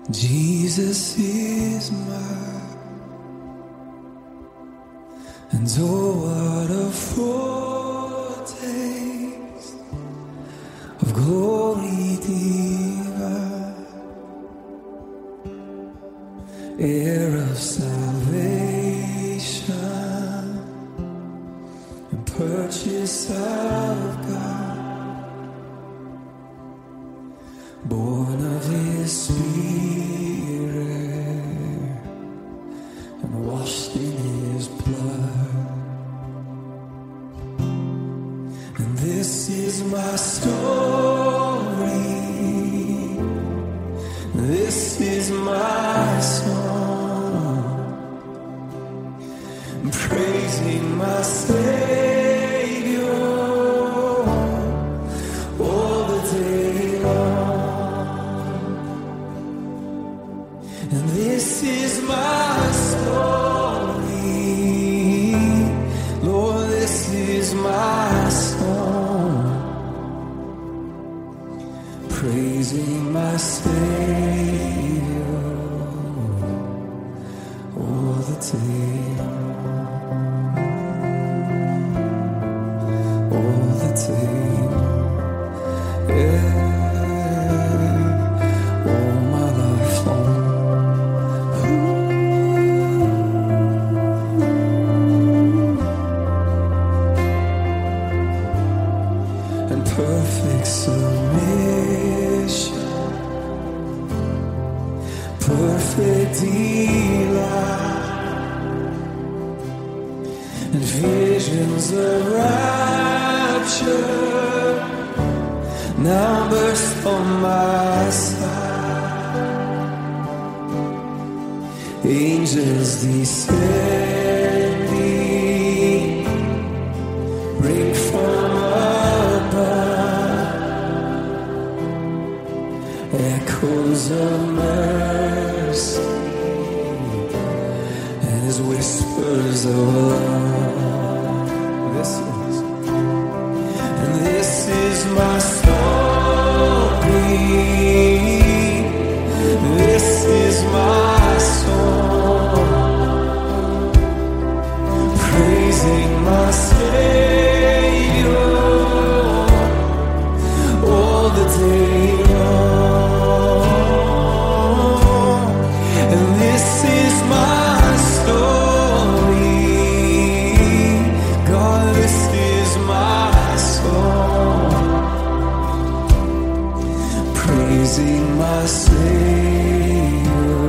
Jesus is mine, and oh, what a foretaste of glory divine, heir of salvation, and purchase of God, born of His Spirit, and washed in His blood. And this is my story, this is my song, praising my Savior all the day long. And this is my story, Lord, this is my song, praising my Savior all the day long, all the day long, yeah, all my life long. And perfect submission, perfect delight, and visions of rapture now burst on my side. Angels descending, bring from echoes of mercy and His whispers of love. This is my story, this is my song, praising my Savior all the day long. And this is my story, God, this is my song, praising my Savior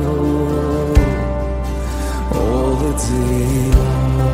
all the day long.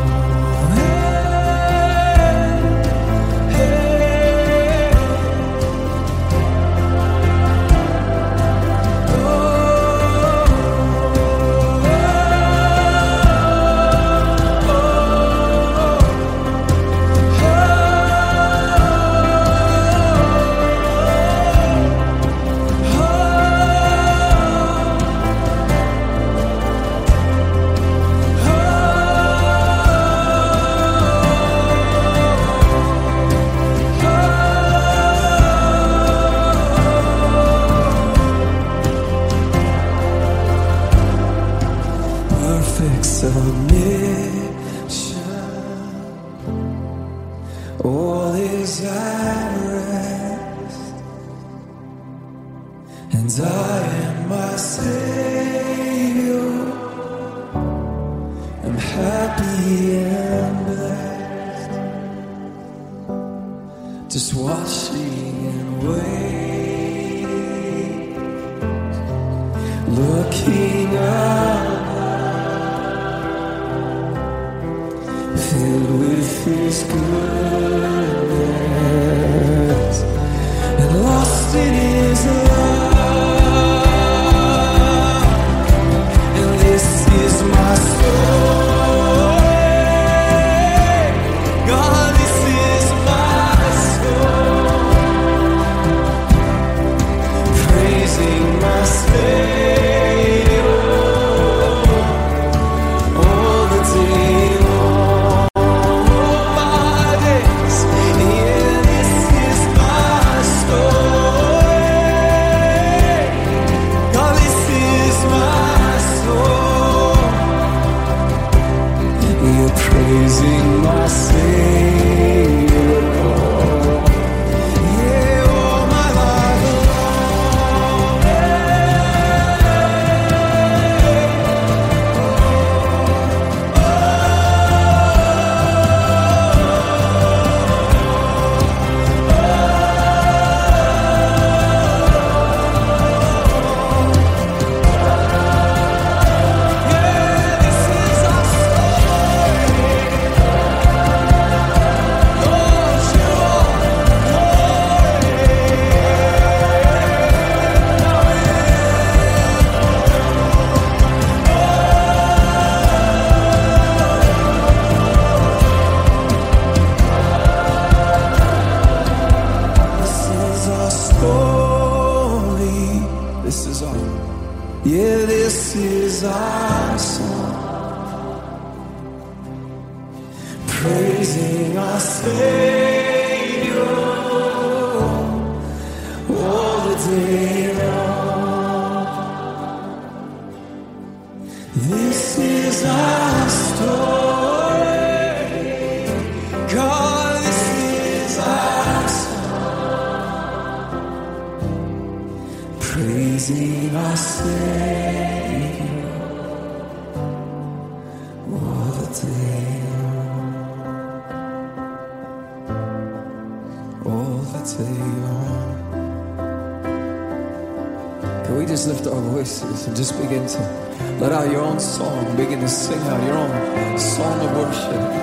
Perfect submission, all is at rest, and I am my Savior, I'm happy and blessed, just watching and waiting, looking up, filled with His goodness and lost in His love. And this is my story, God, this is my song, praising my Savior Yeah, this is our song, praising our Savior all the day long. This is our story, God, this is our song, praising our Savior all the day long. All the day long. Can we just lift our voices and just begin to let out your own song, begin to sing out your own song of worship.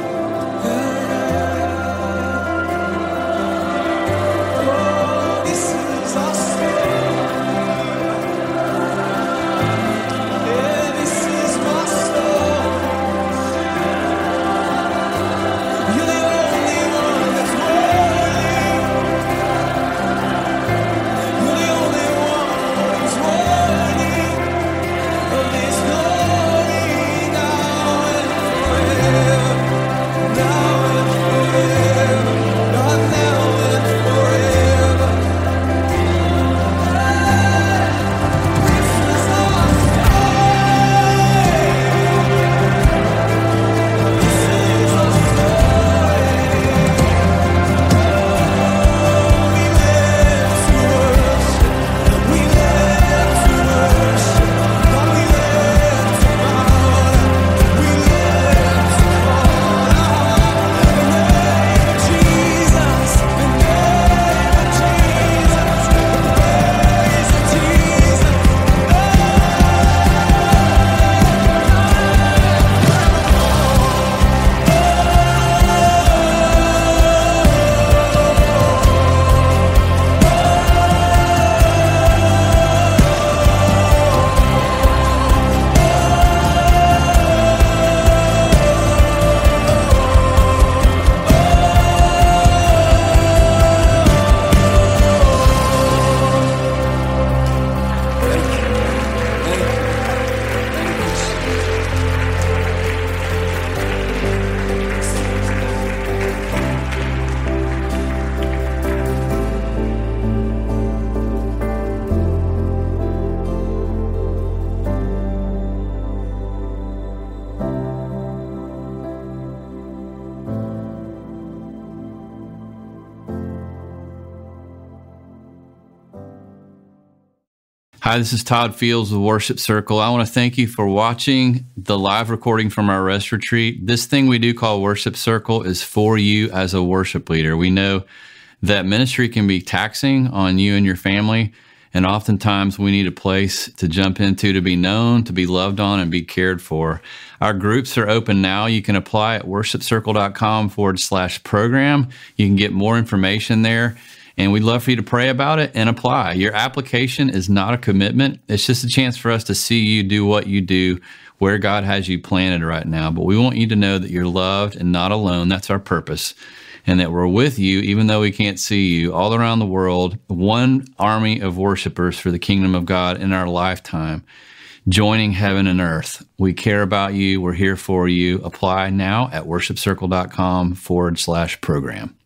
Hi, this is Todd Fields with Worship Circle. I want to thank you for watching the live recording from our rest retreat. This thing we do call Worship Circle is for you as a worship leader. We know that ministry can be taxing on you and your family, and oftentimes we need a place to jump into, to be known, to be loved on, and be cared for. Our groups are open now. You can apply at worshipcircle.com/program. You can get more information there. And we'd love for you to pray about it and apply. Your application is not a commitment. It's just a chance for us to see you do what you do, where God has you planted right now. But we want you to know that you're loved and not alone. That's our purpose. And that we're with you, even though we can't see you, all around the world, one army of worshipers for the kingdom of God in our lifetime, joining heaven and earth. We care about you. We're here for you. Apply now at worshipcircle.com/program.